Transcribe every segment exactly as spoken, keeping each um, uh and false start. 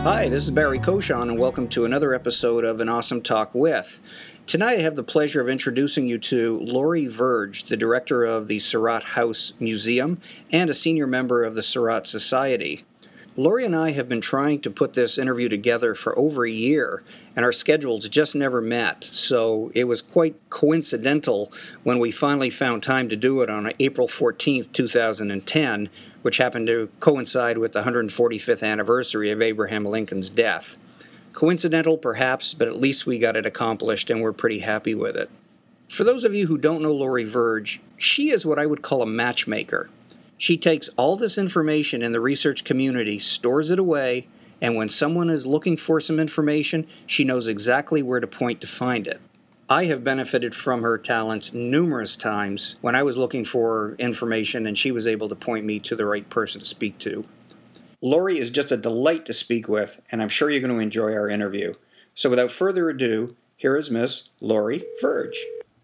Hi, this is Barry Koshan, and welcome to another episode of An Awesome Talk With. Tonight I have the pleasure of introducing you to Laurie Verge, the director of the Surratt House Museum and a senior member of the Surratt Society. Laurie and I have been trying to put this interview together for over a year, and our schedules just never met, so it was quite coincidental when we finally found time to do it on April fourteenth, two thousand ten, which happened to coincide with the one hundred forty-fifth anniversary of Abraham Lincoln's death. Coincidental, perhaps, but at least we got it accomplished, and we're pretty happy with it. For those of you who don't know Laurie Verge, she is what I would call a matchmaker. She takes all this information in the research community, stores it away, and when someone is looking for some information, she knows exactly where to point to find it. I have benefited from her talents numerous times when I was looking for information and she was able to point me to the right person to speak to. Laurie is just a delight to speak with, and I'm sure you're going to enjoy our interview. So without further ado, here is Miss Laurie Verge.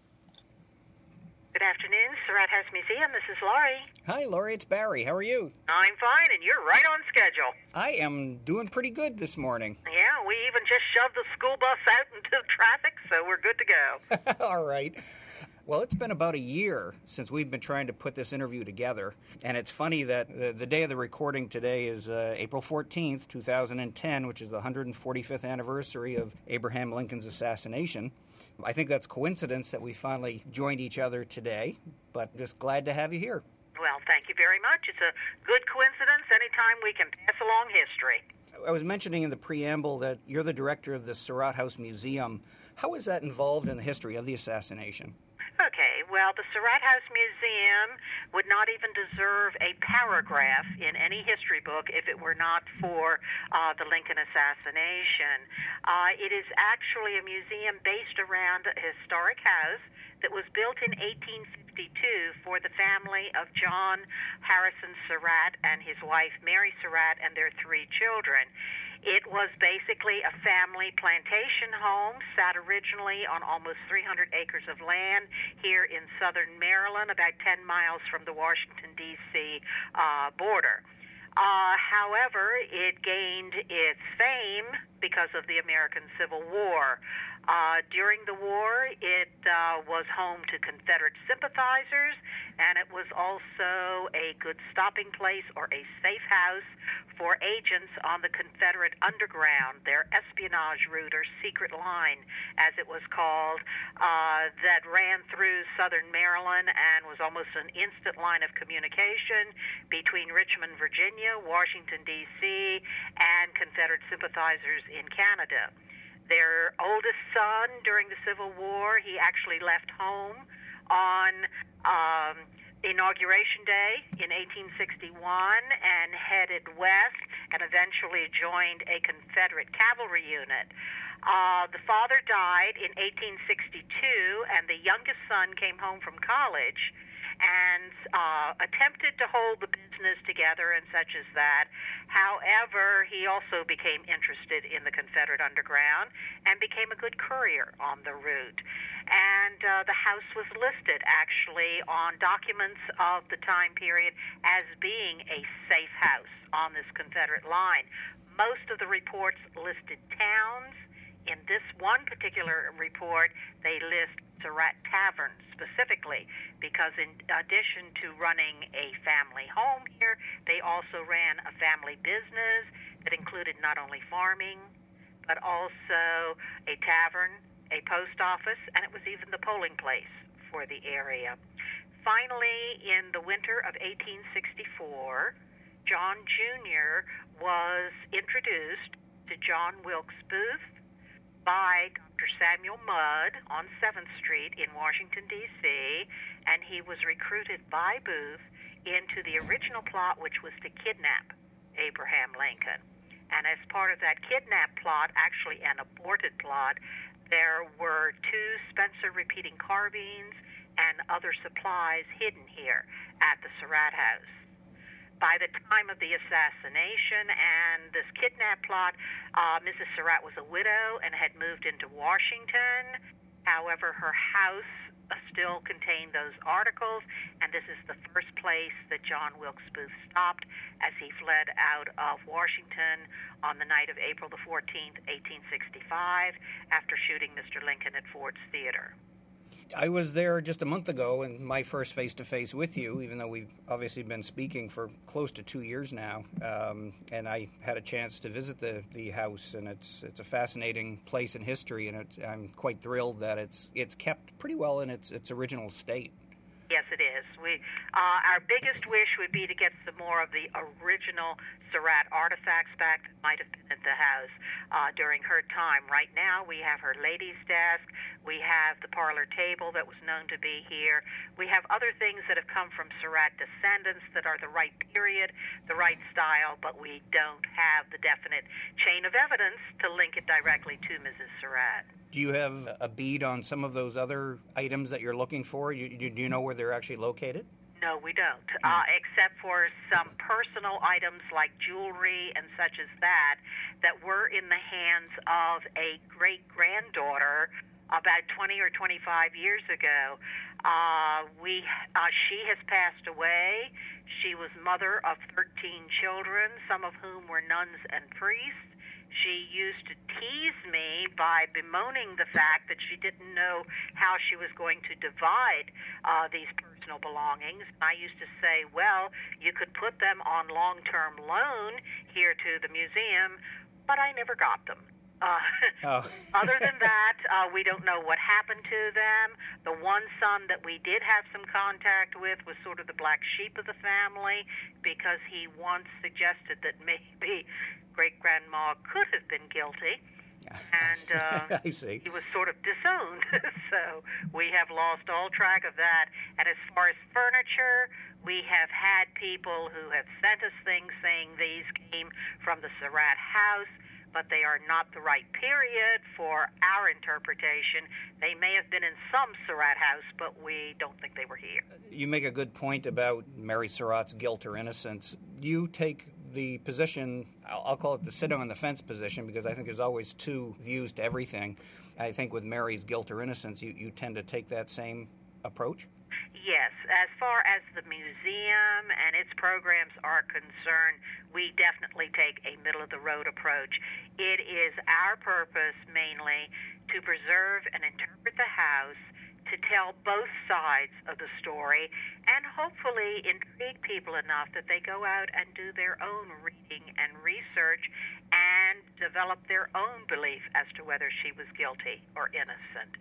Good afternoon, Surratt House Museum. This is Laurie. Hi, Laurie. It's Barry. How are you? I'm fine, and you're right on schedule. I am doing pretty good this morning. Yeah, we even just shoved the school bus out into the traffic, so we're good to go. All right. Well, it's been about a year since we've been trying to put this interview together, and it's funny that the, the day of the recording today is uh, April fourteenth, two thousand ten, which is the one hundred forty-fifth anniversary of Abraham Lincoln's assassination. I think that's coincidence that we finally joined each other today, but just glad to have you here. Well, thank you very much. It's a good coincidence anytime we can pass along history. I was mentioning in the preamble that you're the director of the Surratt House Museum. How is that involved in the history of the assassination? Okay, well, the Surratt House Museum would not even deserve a paragraph in any history book if it were not for uh, the Lincoln assassination. Uh, it is actually a museum based around a historic house that was built in eighteen fifty-two for the family of John Harrison Surratt and his wife Mary Surratt and their three children. It was basically a family plantation home, sat originally on almost three hundred acres of land here in southern Maryland, about ten miles from the Washington, D C uh, border. Uh, however, it gained its fame because of the American Civil War. Uh, during the war, it uh, was home to Confederate sympathizers, and it was also a good stopping place or a safe house for agents on the Confederate Underground, their espionage route or secret line, as it was called, uh, that ran through southern Maryland and was almost an instant line of communication between Richmond, Virginia, Washington, D C, and Confederate sympathizers in Canada. Their oldest son during the Civil War, he actually left home on um, Inauguration Day in eighteen sixty-one and headed west and eventually joined a Confederate cavalry unit. Uh, the father died in eighteen sixty-two, and the youngest son came home from college and uh, attempted to hold the business together and such as that. However, he also became interested in the Confederate Underground and became a good courier on the route. And uh, the house was listed, actually, on documents of the time period as being a safe house on this Confederate line. Most of the reports listed towns. In this one particular report, they list Surratt Tavern specifically because in addition to running a family home here, they also ran a family business that included not only farming, but also a tavern, a post office, and it was even the polling place for the area. Finally, in the winter of eighteen sixty-four, John Junior was introduced to John Wilkes Booth by Doctor Samuel Mudd on seventh Street in Washington, D C, and he was recruited by Booth into the original plot, which was to kidnap Abraham Lincoln. And as part of that kidnap plot, actually an aborted plot, there were two Spencer repeating carbines and other supplies hidden here at the Surratt House. By the time of the assassination and this kidnap plot, uh, Missus Surratt was a widow and had moved into Washington. However, her house uh, still contain those articles, and this is the first place that John Wilkes Booth stopped as he fled out of Washington on the night of April the fourteenth, eighteen sixty-five, after shooting Mister Lincoln at Ford's Theater. I was there just a month ago, and my first face-to-face with you, even though we've obviously been speaking for close to two years now. Um, and I had a chance to visit the, the house, and it's it's a fascinating place in history, and it, I'm quite thrilled that it's it's kept pretty well in its its original state. Yes, it is. We uh, our biggest wish would be to get some more of the original Surratt artifacts back that might have been at the house uh, during her time. Right now, we have her ladies' desk. We have the parlor table that was known to be here. We have other things that have come from Surratt descendants that are the right period, the right style, but we don't have the definite chain of evidence to link it directly to Missus Surratt. Do you have a bead on some of those other items that you're looking for? You, you, do you know where they're actually located? No, we don't, uh, except for some personal items like jewelry and such as that that were in the hands of a great-granddaughter about twenty or twenty-five years ago. Uh, we, uh, she has passed away. She was mother of thirteen children, some of whom were nuns and priests. She used to tease me by bemoaning the fact that she didn't know how she was going to divide uh, these personal belongings. I used to say, well, you could put them on long-term loan here to the museum, but I never got them. Uh, oh. Other than that, uh, we don't know what happened to them. The one son that we did have some contact with was sort of the black sheep of the family, because he once suggested that maybe great-grandma could have been guilty, and uh, I see. He was sort of disowned. So we have lost all track of that. And as far as furniture, we have had people who have sent us things saying these came from the Surratt house, but they are not the right period for our interpretation. They may have been in some Surratt house, but we don't think they were here. You make a good point about Mary Surratt's guilt or innocence. You take the position, I'll call it the sitting on the fence position, because I think there's always two views to everything. I think with Mary's guilt or innocence, you, you tend to take that same approach? Yes. As far as the museum and its programs are concerned, we definitely take a middle-of-the-road approach. It is our purpose mainly to preserve and interpret the house, to tell both sides of the story, and hopefully intrigue people enough that they go out and do their own reading and research and develop their own belief as to whether she was guilty or innocent.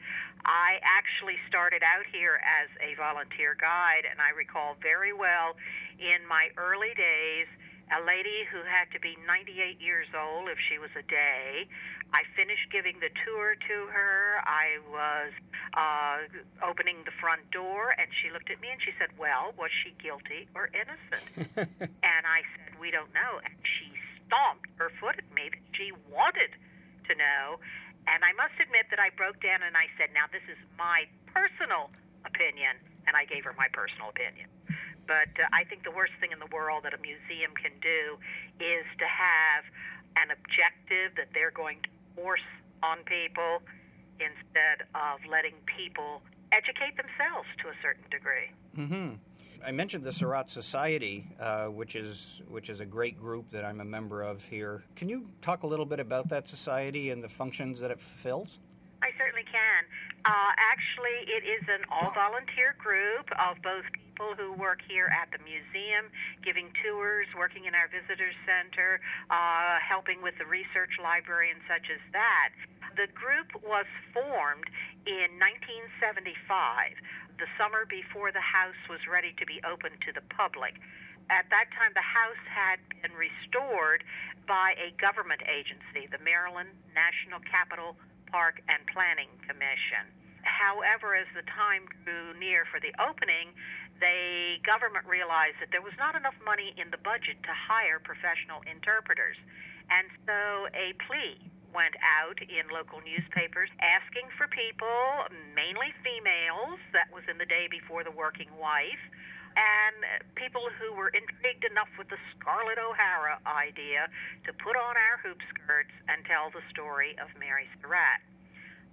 I actually started out here as a volunteer guide, and I recall very well in my early days a lady who had to be ninety-eight years old if she was a day. I finished giving the tour to her. I was uh, opening the front door, and she looked at me and she said, well, was she guilty or innocent? And I said, we don't know. And she stomped her foot at me that she wanted to know. And I must admit that I broke down and I said, now this is my personal opinion. And I gave her my personal opinion. But uh, I think the worst thing in the world that a museum can do is to have an objective that they're going to force on people instead of letting people educate themselves to a certain degree. Mm-hmm. I mentioned the Surratt Society, uh, which is which is a great group that I'm a member of here. Can you talk a little bit about that society and the functions that it fulfills? I certainly can. Uh, actually, it is an all-volunteer group of both people who work here at the museum, giving tours, working in our visitor center, uh, helping with the research library and such as that. The group was formed in nineteen seventy-five, the summer before the house was ready to be open to the public. At that time, the house had been restored by a government agency, the Maryland National Capital Park and Planning Commission. However, as the time drew near for the opening, the government realized that there was not enough money in the budget to hire professional interpreters. And so a plea went out in local newspapers asking for people, mainly females, that was in the day before the working wife, and people who were intrigued enough with the Scarlett O'Hara idea to put on our hoop skirts and tell the story of Mary Surratt.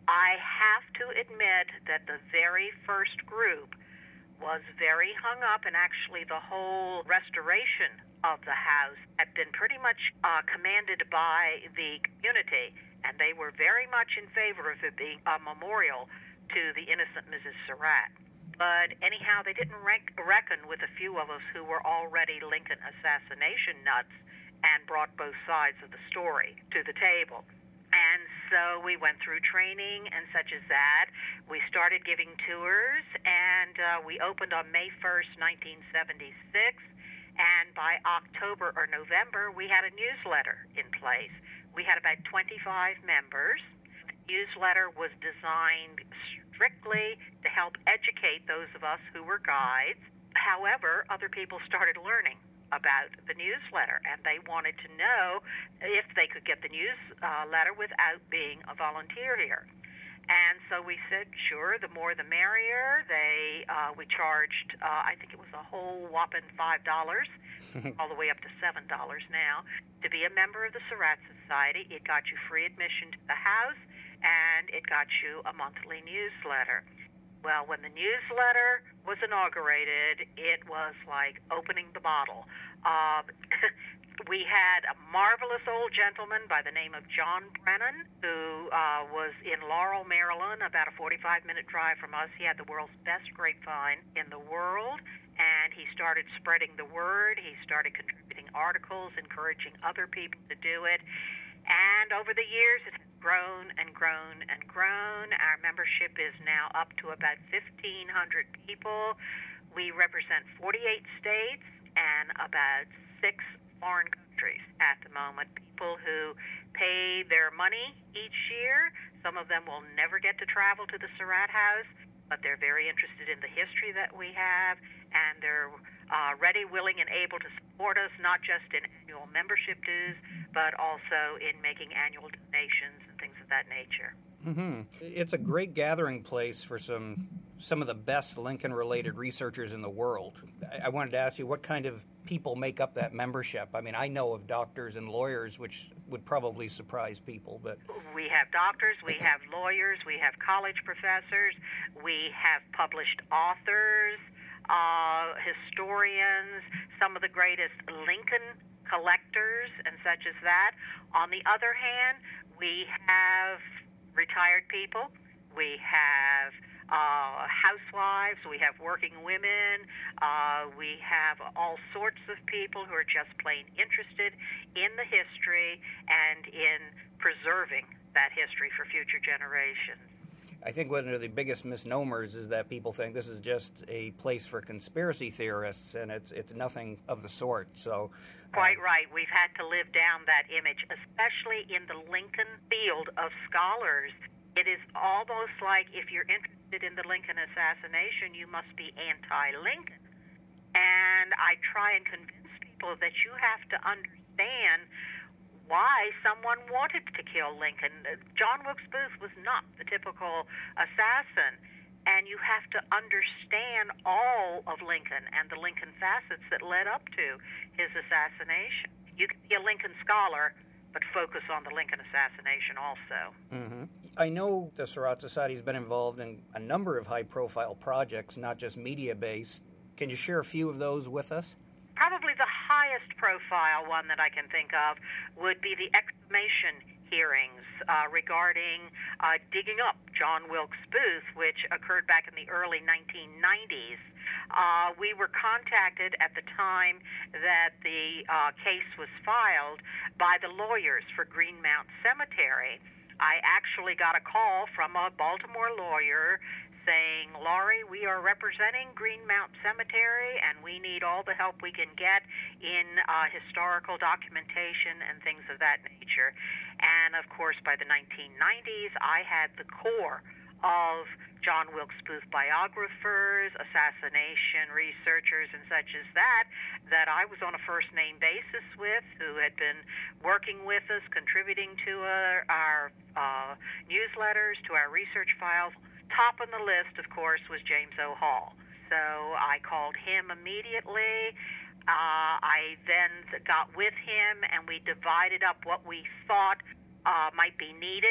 I have to admit that the very first group was very hung up, and actually the whole restoration of the house had been pretty much uh, commanded by the community, and they were very much in favor of it being a memorial to the innocent Missus Surratt. But anyhow, they didn't rank, reckon with a few of us who were already Lincoln assassination nuts and brought both sides of the story to the table. And so we went through training and such as that. We started giving tours, and uh, we opened on May first, nineteen seventy-six. And by October or November, we had a newsletter in place. We had about twenty-five members. The newsletter was designed strictly to help educate those of us who were guides. However, other people started learning about the newsletter, and they wanted to know if they could get the newsletter without being a volunteer here. And so we said, sure, the more the merrier. They uh, we charged, uh, I think it was a whole whopping five dollars, all the way up to seven dollars now, to be a member of the Surratt Society. It got you free admission to the house, and it got you a monthly newsletter. Well, when the newsletter was inaugurated, it was like opening the bottle. Um, we had a marvelous old gentleman by the name of John Brennan, who uh, was in Laurel, Maryland, about a forty-five minute drive from us. He had the world's best grapevine in the world, and he started spreading the word. He started contributing articles, encouraging other people to do it. And over the years, it has grown and grown and grown. Our membership is now up to about fifteen hundred people. We represent forty-eight states and about six foreign countries at the moment. People who pay their money each year. Some of them will never get to travel to the Surratt House, but they're very interested in the history that we have, and they're uh, ready, willing, and able to support us, not just in annual membership dues, but also in making annual donations and things of that nature. Mm-hmm. It's a great gathering place for some some of the best Lincoln-related researchers in the world. I, I wanted to ask you, what kind of people make up that membership? I mean, I know of doctors and lawyers, which would probably surprise people, but... We have doctors, we have lawyers, we have college professors, we have published authors, uh, historians, some of the greatest Lincoln collectors and such as that. On the other hand, we have retired people, we have uh, housewives, we have working women, uh, we have all sorts of people who are just plain interested in the history and in preserving that history for future generations. I think one of the biggest misnomers is that people think this is just a place for conspiracy theorists, and it's it's nothing of the sort. So, uh, Quite right. We've had to live down that image, especially in the Lincoln field of scholars. It is almost like if you're interested in the Lincoln assassination, you must be anti-Lincoln. And I try and convince people that you have to understand why someone wanted to kill Lincoln. John Wilkes Booth was not the typical assassin, and you have to understand all of Lincoln and the Lincoln facets that led up to his assassination. You can be a Lincoln scholar, but focus on the Lincoln assassination also. Mm-hmm. I know the Surratt Society has been involved in a number of high-profile projects, not just media-based. Can you share a few of those with us? Probably the highest profile one that I can think of would be the exhumation hearings uh, regarding uh, digging up John Wilkes Booth, which occurred back in the early nineteen nineties. Uh, we were contacted at the time that the uh, case was filed by the lawyers for Greenmount Cemetery. I actually got a call from a Baltimore lawyer saying, Laurie, we are representing Greenmount Cemetery, and we need all the help we can get in uh, historical documentation and things of that nature. And, of course, by the nineteen nineties, I had the core of John Wilkes Booth biographers, assassination researchers, and such as that, that I was on a first-name basis with, who had been working with us, contributing to our, our uh, newsletters, to our research files. Top on the list, of course, was James O. Hall. So I called him immediately. Uh, I then got with him, and we divided up what we thought uh, might be needed in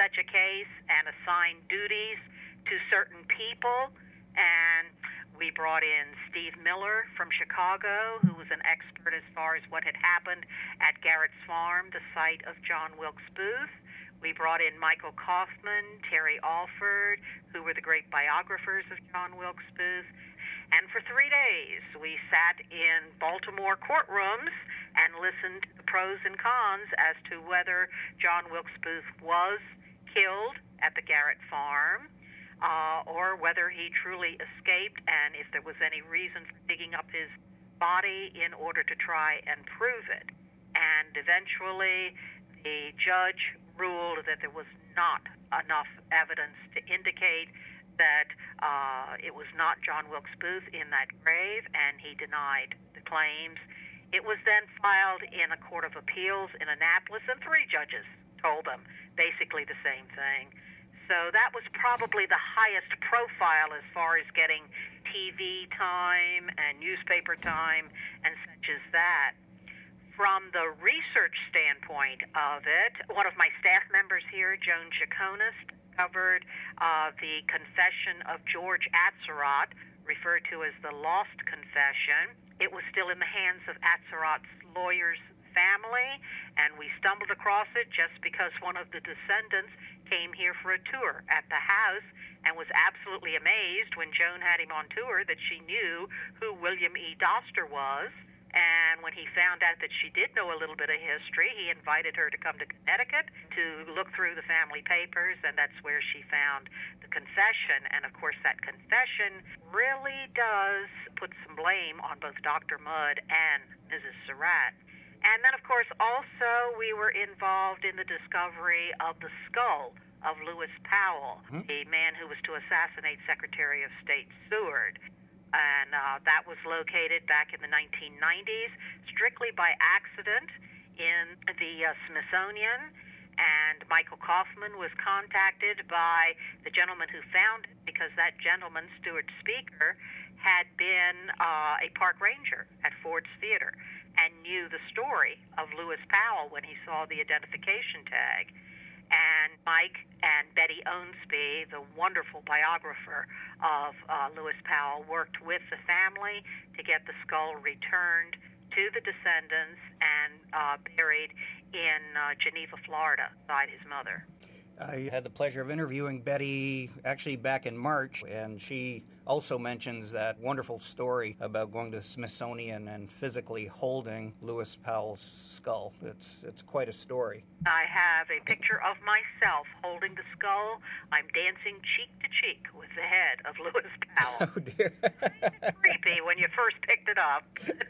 such a case and assign duties to certain people. And we brought in Steve Miller from Chicago, who was an expert as far as what had happened at Garrett's Farm, the site of John Wilkes Booth. We brought in Michael Kaufman, Terry Alford, who were the great biographers of John Wilkes Booth. And for three days, we sat in Baltimore courtrooms and listened to the pros and cons as to whether John Wilkes Booth was killed at the Garrett Farm, uh, or whether he truly escaped, and if there was any reason for digging up his body in order to try and prove it. And eventually, the judge ruled that there was not enough evidence to indicate that uh, it was not John Wilkes Booth in that grave, and he denied the claims. It was then filed in a court of appeals in Annapolis, and three judges told them basically the same thing. So that was probably the highest profile as far as getting T V time and newspaper time and such as that. From the research standpoint of it, one of my staff members here, Joan Chaconis, covered uh, the confession of George Atzerodt, referred to as the Lost Confession. It was still in the hands of Atzerodt's lawyer's family, and we stumbled across it just because one of the descendants came here for a tour at the house and was absolutely amazed when Joan had him on tour that she knew who William E. Doster was. And when he found out that she did know a little bit of history, he invited her to come to Connecticut to look through the family papers, and that's where she found the confession. And, of course, that confession really does put some blame on both Doctor Mudd and Missus Surratt. And then, of course, also we were involved in the discovery of the skull of Lewis Powell, mm-hmm. the man who was to assassinate Secretary of State Seward. And uh, that was located back in the nineteen nineties, strictly by accident in the uh, Smithsonian. And Michael Kaufman was contacted by the gentleman who found it because that gentleman, Stuart Speaker, had been uh, a park ranger at Ford's Theater and knew the story of Lewis Powell when he saw the identification tag. And Mike and Betty Owensby, the wonderful biographer of uh, Lewis Powell, worked with the family to get the skull returned to the descendants and uh, buried in uh, Geneva, Florida, beside his mother. I had the pleasure of interviewing Betty actually back in March, and she also mentions that wonderful story about going to the Smithsonian and physically holding Lewis Powell's skull. It's it's quite a story. I have a picture of myself holding the skull. I'm dancing cheek to cheek with the head of Lewis Powell. Oh, dear. It's creepy when you first picked it up.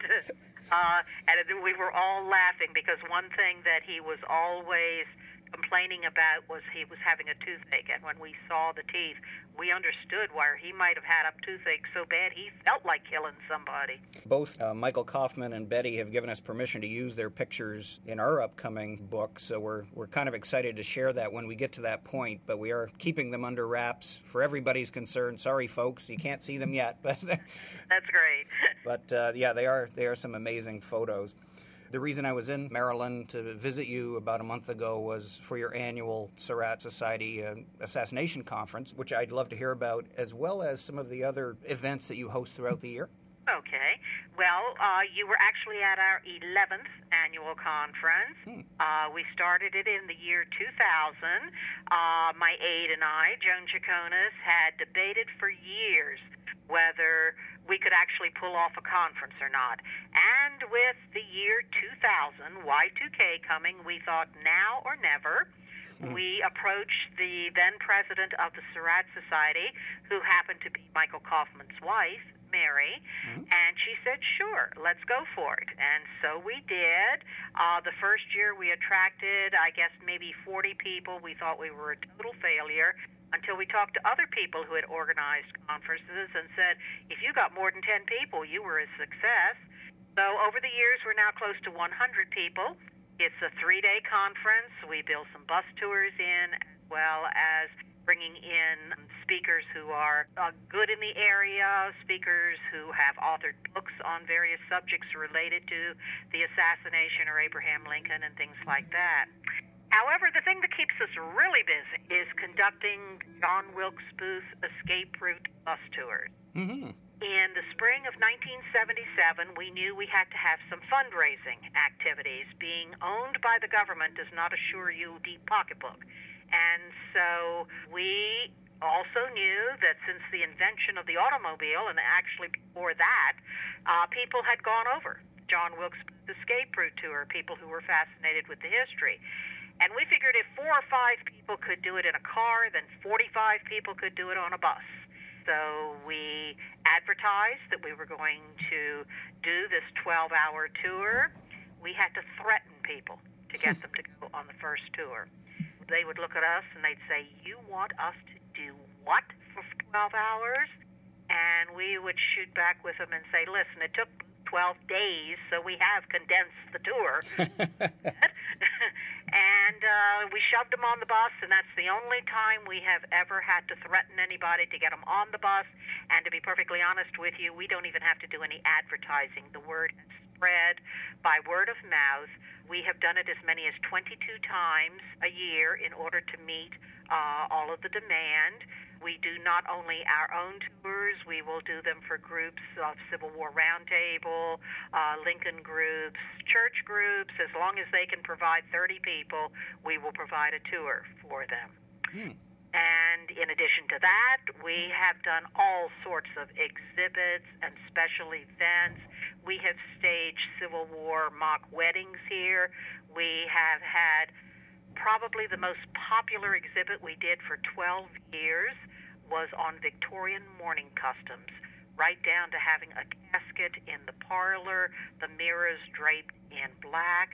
uh, and we were all laughing because one thing that he was always complaining about was he was having a toothache, and when we saw the teeth, we understood why he might have had a toothache so bad he felt like killing somebody. Both uh, Michael Kaufman and Betty have given us permission to use their pictures in our upcoming book, so we're we're kind of excited to share that when we get to that point, but we are keeping them under wraps for everybody's concern. Sorry, folks, you can't see them yet, but that's great. But uh, yeah, they are they are some amazing photos. The reason I was in Maryland to visit you about a month ago was for your annual Surratt Society uh, Assassination Conference, which I'd love to hear about, as well as some of the other events that you host throughout the year. Okay. Well, uh, you were actually at our eleventh annual conference. Hmm. Uh, we started it in the year two thousand. Uh, my aide and I, Joan Chaconis, had debated for years whether we could actually pull off a conference or not. And with the year two thousand, Y two K coming, we thought now or never. Mm. We approached the then president of the Surratt Society, who happened to be Michael Kaufman's wife, Mary, mm. and she said, sure, let's go for it. And so we did. Uh, the first year we attracted, I guess, maybe forty people. We thought we were a total failure, until we talked to other people who had organized conferences and said, if you got more than ten people, you were a success. So over the years, we're now close to one hundred people. It's a three-day conference. We build some bus tours in, as well as bringing in speakers who are uh, good in the area, speakers who have authored books on various subjects related to the assassination or Abraham Lincoln and things like that. However, the thing that keeps us really busy is conducting John Wilkes Booth escape route bus tours. Mm-hmm. In the spring of nineteen seventy-seven, we knew we had to have some fundraising activities. Being owned by the government does not assure you a deep pocketbook. And so we also knew that since the invention of the automobile, and actually before that, uh, people had gone over John Wilkes Booth escape route tour, people who were fascinated with the history. And we figured if four or five people could do it in a car, then forty-five people could do it on a bus. So we advertised that we were going to do this twelve-hour tour. We had to threaten people to get them to go on the first tour. They would look at us and they'd say, "You want us to do what for twelve hours?" And we would shoot back with them and say, "Listen, it took twelve days, so we have condensed the tour." And uh, we shoved them on the bus, and that's the only time we have ever had to threaten anybody to get them on the bus. And to be perfectly honest with you, we don't even have to do any advertising. The word has spread by word of mouth. We have done it as many as twenty-two times a year in order to meet uh, all of the demand. We do not only our own tours, we will do them for groups of Civil War Roundtable, uh, Lincoln groups, church groups. As long as they can provide thirty people, we will provide a tour for them. Hmm. And in addition to that, we have done all sorts of exhibits and special events. We have staged Civil War mock weddings here. We have had probably the most popular exhibit we did for twelve years was on Victorian mourning customs, right down to having a casket in the parlor, the mirrors draped in black,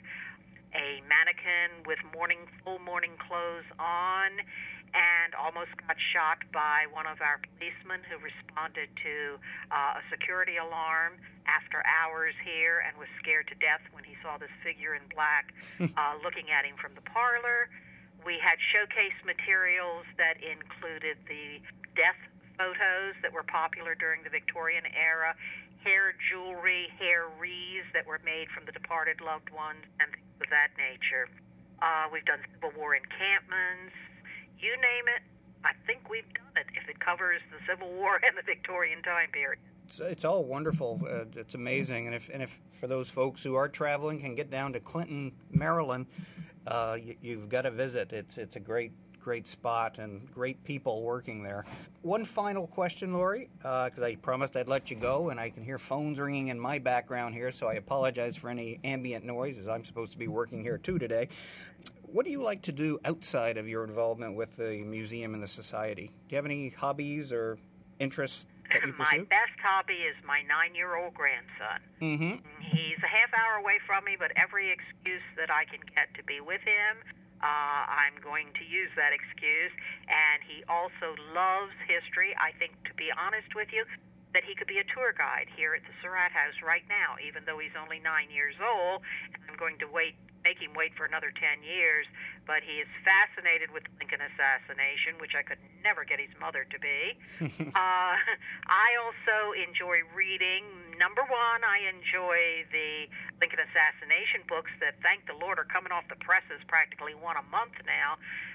a mannequin with mourning, full mourning clothes on, and almost got shot by one of our policemen who responded to uh, a security alarm after hours here and was scared to death when he saw this figure in black uh, looking at him from the parlor. We had showcase materials that included the death photos that were popular during the Victorian era, hair jewelry, hair wreaths that were made from the departed loved ones, and things of that nature. Uh, we've done Civil War encampments. You name it, I think we've done it, if it covers the Civil War and the Victorian time period. It's, it's all wonderful. Uh, it's amazing. And if and if for those folks who are traveling can get down to Clinton, Maryland, uh, you, you've got to visit. It's it's a great great spot and great people working there. One final question, Lori, because uh, I promised I'd let you go, and I can hear phones ringing in my background here, so I apologize for any ambient noise, as I'm supposed to be working here too today. What do you like to do outside of your involvement with the museum and the society? Do you have any hobbies or interests that you pursue? My best hobby is my nine-year-old grandson. Mm-hmm. He's a half hour away from me, but every excuse that I can get to be with him, uh, I'm going to use that excuse. And he also loves history. I think, to be honest with you, that he could be a tour guide here at the Surratt House right now, even though he's only nine years old. And I'm going to wait, make him wait for another ten years. But he is fascinated with the Lincoln assassination, which I could never get his mother to be. uh, I also enjoy reading. Number one, I enjoy the Lincoln assassination books that, thank the Lord, are coming off the presses practically one a month now.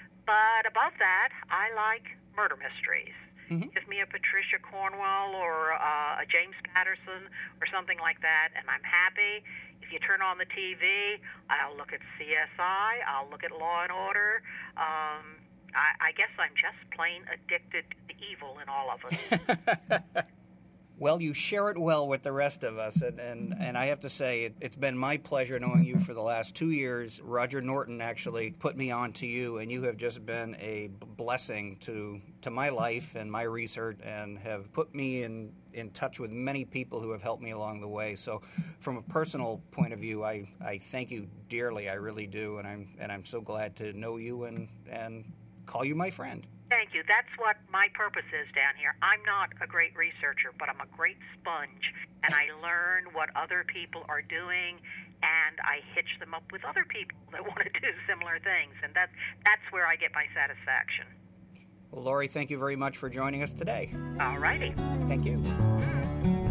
But above that, I like murder mysteries. Mm-hmm. Give me a Patricia Cornwell or uh, a James Patterson or something like that, and I'm happy. If you turn on the T V, I'll look at C S I, I'll look at Law and Order. Um, I, I guess I'm just plain addicted to the evil in all of us. Well, you share it well with the rest of us, and, and, and I have to say, it, it's been my pleasure knowing you for the last two years. Roger Norton actually put me on to you, and you have just been a blessing to to my life and my research, and have put me in, in touch with many people who have helped me along the way. So from a personal point of view, I, I thank you dearly, I really do, and I'm and I'm so glad to know you and, and call you my friend. Thank you. That's what my purpose is down here. I'm not a great researcher, but I'm a great sponge, and I learn what other people are doing, and I hitch them up with other people that want to do similar things, and that's, that's where I get my satisfaction. Well, Lori, thank you very much for joining us today. All righty. Thank you.